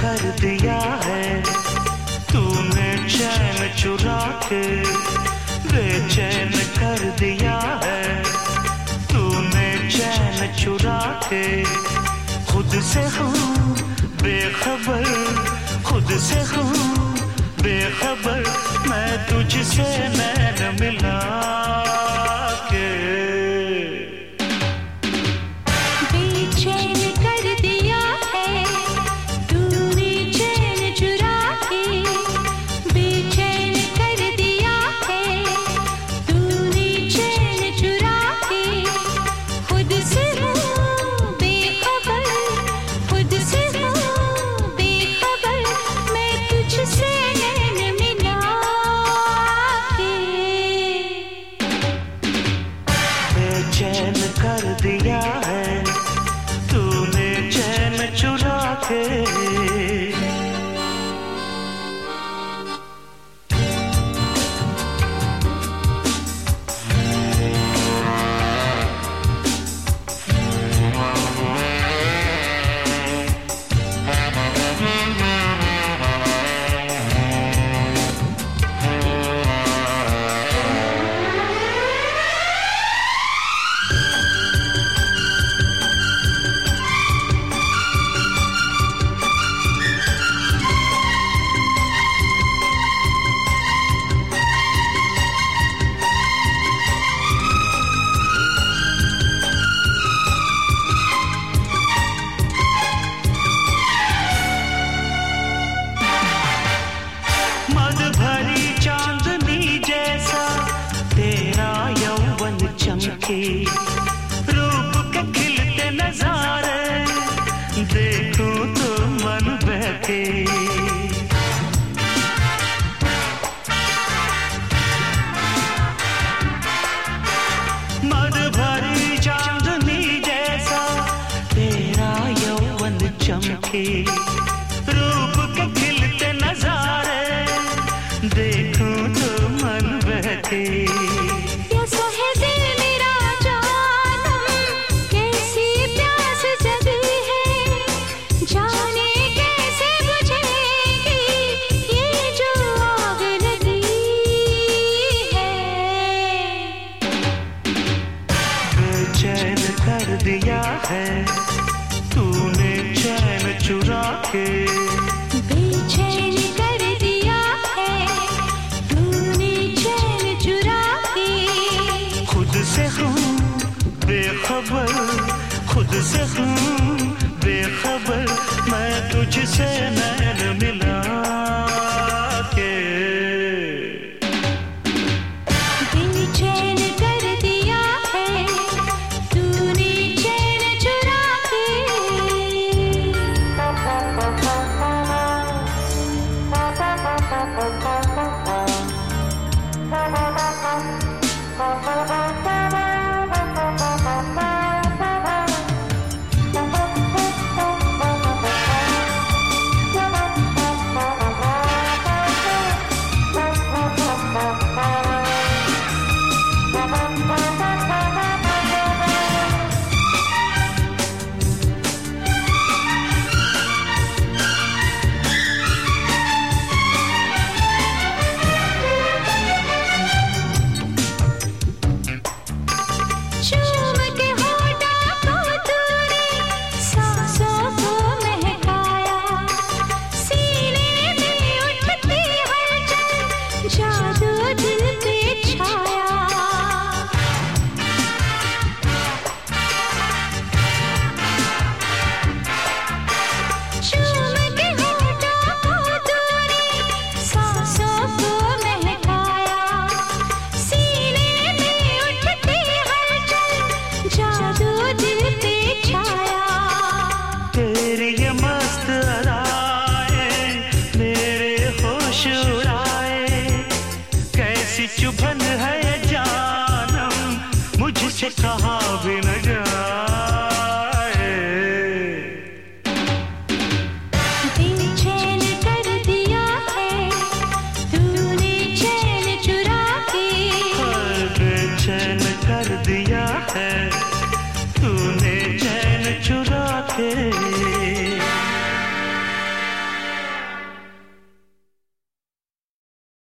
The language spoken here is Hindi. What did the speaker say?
कर दिया है तूने चैन चुरा के, बेचैन कर दिया है तूने चैन चुरा के। खुद से हूँ बेखबर, खुद से हूँ बेखबर, मैं तुझसे नैन मिला के। बेचैन कर दिया है तूने चैन चुरा के, बेचैन कर दिया है तूने चैन चुरा के। खुद से हूँ बेखबर, खुद से हूँ बेखबर, मैं तुझसे नैन मिला के। बेचैन कर दिया है तूने चैन चुरा के। मद भरी चांदनी जैसा तेरा यौवन चमके, रूप के खिलते नजारे देखूं तो मन बहके। मद भरी चांदनी जैसा तेरा यौवन चमके, रूप के खिलते नजारे देखूं तो मन बहके। कैसा है दिल मेरा जानम, कैसी प्यास जगी है, जाने कैसे बुझेगी ये जो आग लगी है। बेचैन कर दिया है तूने चैन चुरा के, बेचैन कर दिया है तूने चैन चुरा के। खुद से हूँ बेखबर, खुद से हूँ बेखबर, मैं तुझसे नैन मिला के। बेचैन कर दिया है तूने चैन चुरा के। चूम के होठों को तूने सांसों को महकाया, सीने में उठती हलचल जादू दिल पे छाया। चूम के होठों को तूने सांसों को महकाया, सीने में उठती हलचल जादू दिल पे छाया। तेरी ये मस्त अदाएं मेरे होश उड़ाए, कैसी चुभन है ये जानम मुझसे कहा भी न जाए।